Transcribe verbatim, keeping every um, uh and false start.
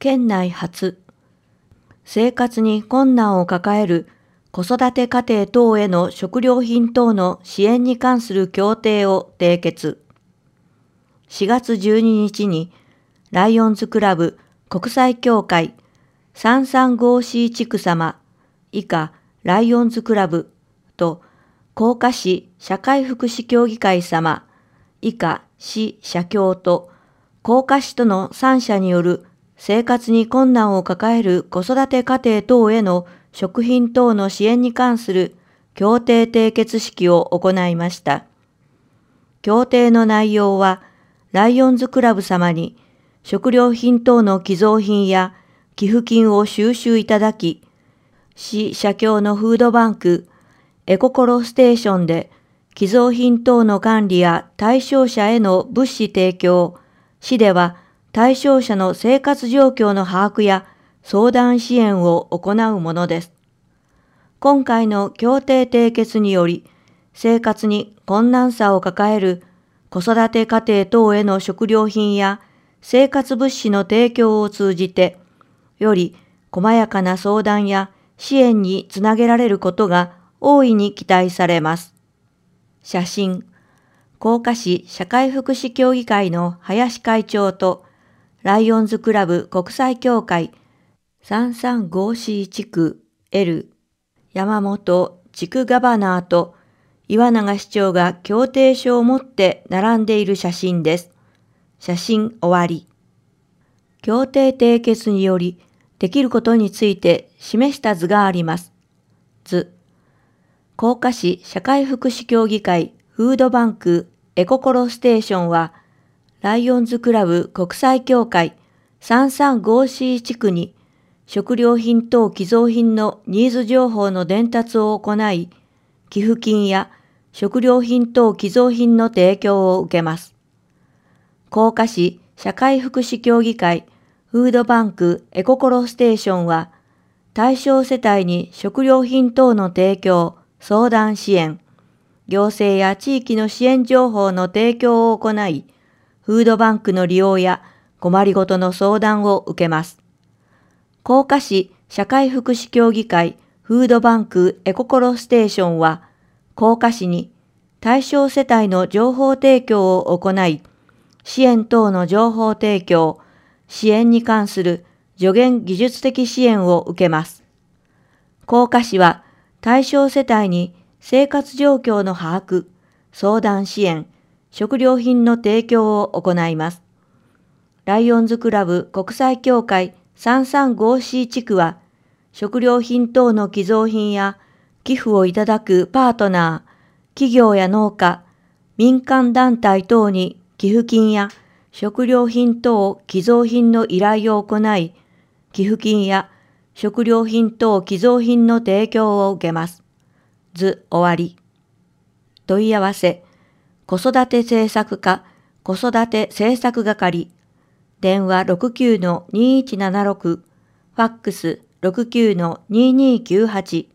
県内初、生活に困難を抱える子育て家庭等への食料品等の支援に関する協定を締結。しがつじゅうににちにライオンズクラブ国際協会 さんさんごシー 地区様以下ライオンズクラブと甲賀市社会福祉協議会様以下市社協と甲賀市とのさん社による生活に困難を抱える子育て家庭等への食品等の支援に関する協定締結式を行いました。協定の内容は、ライオンズクラブ様に食料品等の寄贈品や寄付金を収集いただき、市社協のフードバンク、エココロステーションで寄贈品等の管理や対象者への物資提供、市では対象者の生活状況の把握や相談支援を行うものです。今回の協定締結により、生活に困難さを抱える子育て家庭等への食料品や生活物資の提供を通じて、より細やかな相談や支援につなげられることが大いに期待されます。写真、甲賀市社会福祉協議会の林会長と、ライオンズクラブ国際協会 さんさんごシー 地区 L 山本地区ガバナーと岩永市長が協定書を持って並んでいる写真です。写真終わり。協定締結によりできることについて示した図があります。図。甲賀市社会福祉協議会フードバンクエココロステーションはライオンズクラブ国際協会 さんさんごシー 地区に食料品等寄贈品のニーズ情報の伝達を行い、寄付金や食料品等寄贈品の提供を受けます。甲賀市社会福祉協議会フードバンクエココロステーションは、対象世帯に食料品等の提供、相談支援、行政や地域の支援情報の提供を行い、フードバンクの利用や困りごとの相談を受けます。甲賀市社会福祉協議会フードバンクエココロステーションは、甲賀市に対象世帯の情報提供を行い、支援等の情報提供、支援に関する助言技術的支援を受けます。甲賀市は対象世帯に生活状況の把握、相談支援、食料品の提供を行います。ライオンズクラブ国際協会 さんさんごシー 地区は、食料品等の寄贈品や寄付をいただくパートナー、企業や農家、民間団体等に寄付金や食料品等寄贈品の依頼を行い、寄付金や食料品等寄贈品の提供を受けます。図終わり。問い合わせ、子育て政策課、子育て政策係、電話 ろくきゅうのにいちななろく、ファックス ろくきゅうのににきゅうはち、